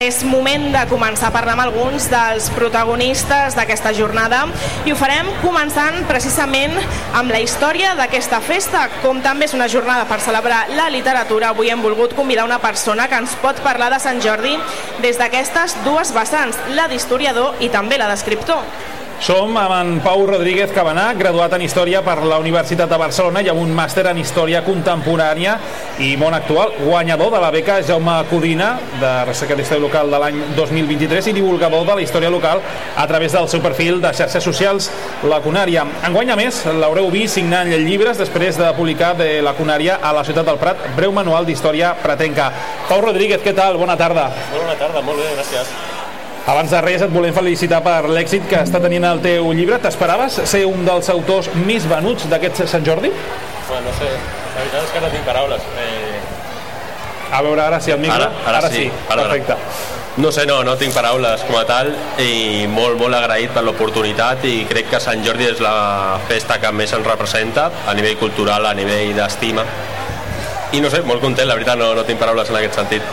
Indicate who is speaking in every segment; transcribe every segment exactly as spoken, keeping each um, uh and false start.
Speaker 1: és moment de començar a parlar amb alguns dels protagonistes d'aquesta jornada i ho farem començant precisament amb la història d'aquesta festa. Com també és una jornada per celebrar la literatura, avui hem volgut convidar una persona que ens pot parlar de Sant Jordi des d'aquestes dues vessants, la d'historiador i també la d'escriptor.
Speaker 2: Som amb en Pau Rodríguez Cabanà, graduat en Història per la Universitat de Barcelona i amb un màster en Història Contemporània i Món Actual, guanyador de la beca Jaume Codina de Recerca d'Història Local de l'any dos mil vint-i-tres i divulgador de la història local a través del seu perfil de xarxes socials La Cunària. Enguany, a més, l'haureu vist signant llibres després de publicar de La Cunària a la Ciutat del Prat, breu manual d'història pratenca. Pau Rodríguez, què tal? Bona tarda.
Speaker 3: Molt bona tarda, molt bé, gràcies.
Speaker 2: Abans de res et volem felicitar per l'èxit que està tenint el teu llibre. T'esperaves ser un dels autors més venuts d'aquest Sant Jordi?
Speaker 3: Bueno, no sé, la veritat és que no tinc paraules. Eh...
Speaker 2: A veure, ara sí, el micro.
Speaker 3: Ara, ara, ara sí,
Speaker 2: sí.
Speaker 3: Ara,
Speaker 2: perfecte.
Speaker 3: No sé, no, no tinc paraules com a tal i molt, molt agraït per l'oportunitat i crec que Sant Jordi és la festa que més ens representa a nivell cultural, a nivell d'estima. I no sé, molt content, la veritat, no, no tinc paraules en aquest sentit.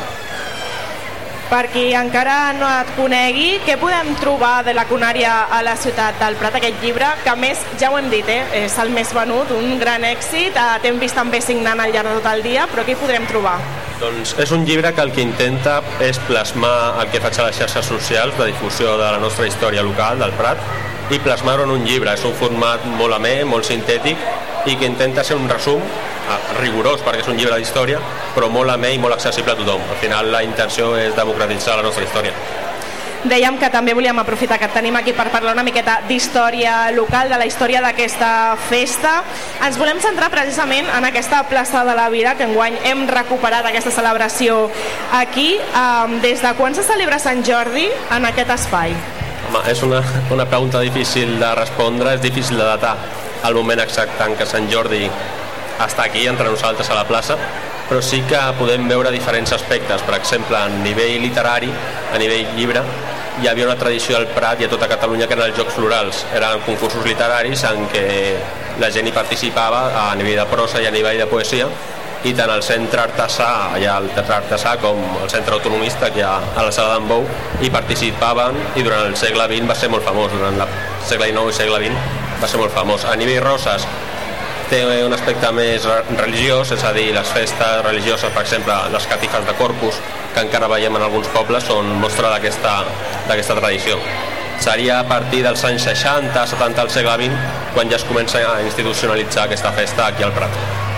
Speaker 1: Per qui encara no et conegui, què podem trobar de La Cunària a la Ciutat del Prat, aquest llibre, que a més, ja ho hem dit, eh, és el més venut, un gran èxit, t'hem vist també signant al llarg de tot el dia, però què hi podrem trobar?
Speaker 3: Doncs és un llibre que el que intenta és plasmar el que faig a les xarxes socials de difusió de la nostra història local del Prat i plasmar-ho en un llibre. És un format molt amè, molt sintètic i que intenta ser un resum rigorós perquè és un llibre d'història, però molt amè i molt accessible a tothom. Al final la intenció és democratitzar la nostra història.
Speaker 1: Dèiem que també volíem aprofitar que et tenim aquí per parlar una miqueta d'història local, de la història d'aquesta festa. Ens volem centrar precisament en aquesta plaça de la Vila, que enguany hem recuperat aquesta celebració aquí. Des de quan se celebra Sant Jordi en aquest espai?
Speaker 3: Home, és una, una pregunta difícil de respondre, és difícil de datar el moment exacte en què Sant Jordi està aquí entre nosaltres a la plaça, però sí que podem veure diferents aspectes. Per exemple, a nivell literari, a nivell llibre, hi havia una tradició al Prat i a tota Catalunya que eren els Jocs Florals. Eren concursos literaris en què la gent hi participava a nivell de prosa i a nivell de poesia, i tant el centre artesà, allà al Teatre Artesà, com el centre autonomista, que hi ha a la Sala d'en Bou, hi participaven i durant el segle vint va ser molt famós, durant el segle dinou i segle vint va ser molt famós. A nivell Roses té un aspecte més religiós, és a dir, les festes religioses, per exemple, les catifes de Corpus, que encara veiem en alguns pobles, són mostra d'aquesta d'aquesta tradició. Seria a partir dels anys seixanta, setanta del segle vint, quan ja es comença a institucionalitzar aquesta festa aquí al Prat.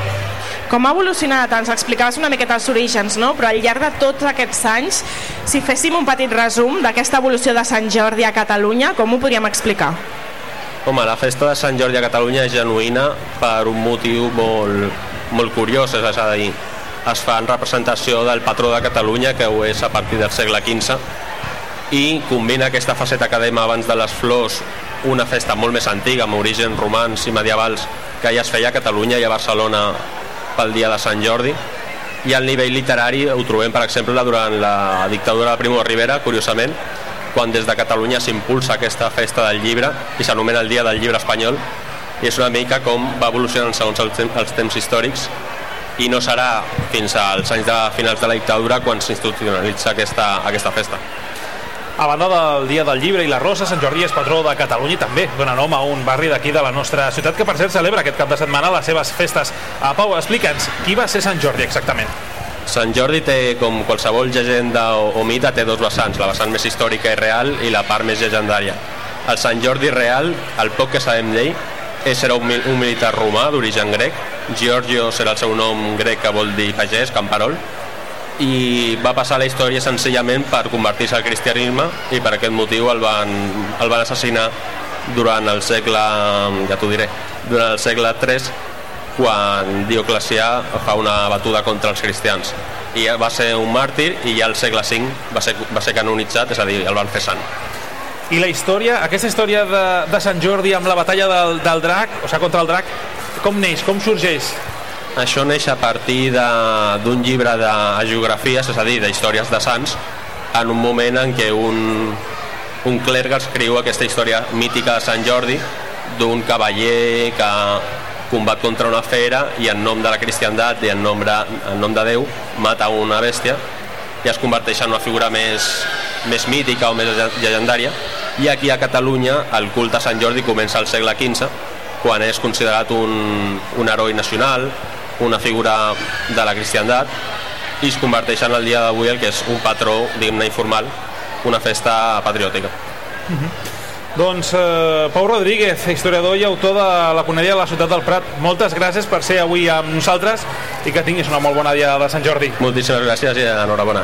Speaker 1: Com ha evolucionat? Ens explicaves una miqueta els orígens, no? Però al llarg de tots aquests anys, si féssim un petit resum d'aquesta evolució de Sant Jordi a Catalunya, com ho podríem explicar?
Speaker 3: Home, la festa de Sant Jordi a Catalunya és genuïna per un motiu molt, molt curiós, és a dir, es fa en representació del patró de Catalunya, que ho és a partir del segle quinze, i combina aquesta faceta que dèiem abans de les flors, una festa molt més antiga, amb orígens romans i medievals, que ja es feia a Catalunya i a Barcelona pel dia de Sant Jordi, i al nivell literari ho trobem, per exemple, durant la dictadura de Primo de Rivera, curiosament, quan des de Catalunya s'impulsa aquesta festa del llibre i s'anomena el Dia del Llibre Espanyol, i és una mica com va evolucionant segons els temps històrics, i no serà fins als anys de finals de la dictadura quan s'institucionalitza aquesta, aquesta festa.
Speaker 2: A banda del Dia del Llibre i la Rosa, Sant Jordi és patró de Catalunya i també dona nom a un barri d'aquí de la nostra ciutat que, per cert, celebra aquest cap de setmana les seves festes. Uh, Pau, explica'ns, qui va ser Sant Jordi exactament?
Speaker 3: Sant Jordi té, com qualsevol llegenda o, o mite, té dos vessants, la vessant més històrica i real i la part més llegendària. El Sant Jordi real, el poc que sabem d'ell, és era un, un militar romà d'origen grec, Georgios era el seu nom grec que vol dir pagès, camperol, i va passar a la història senzillament per convertir-se al cristianisme i per aquest motiu el van, el van assassinar durant el segle, ja t'ho diré, durant el segle tres, quan Dioclecià fa una batuda contra els cristians. I va ser un màrtir i ja al segle cinc va ser, va ser canonitzat, és a dir, el van fer sant.
Speaker 2: I la història, aquesta història de, de Sant Jordi amb la batalla del, del drac, o sigui, contra el drac, com neix, com sorgeix?
Speaker 3: Això neix a partir d'un llibre de geografies, és a dir, d'històries de sants, en un moment en què un, un clergue escriu aquesta història mítica de Sant Jordi, d'un cavaller que combat contra una fera i en nom de la cristiandat i en nom de, en nom de Déu mata una bèstia ja es converteix en una figura més, més mítica o més llegendària, i aquí a Catalunya el culte a Sant Jordi comença al segle quinze, quan és considerat un, un heroi nacional, una figura de la cristiandat, i es converteix en el dia d'avui el que és un patró, diguem-ne, informal, una festa patriòtica.
Speaker 2: Mm-hmm. Doncs eh, Pau Rodríguez, historiador i autor de la Coneria de la Ciutat del Prat, moltes gràcies per ser avui amb nosaltres i que tinguis una molt bona dia de Sant Jordi.
Speaker 3: Moltíssimes gràcies i enhorabona.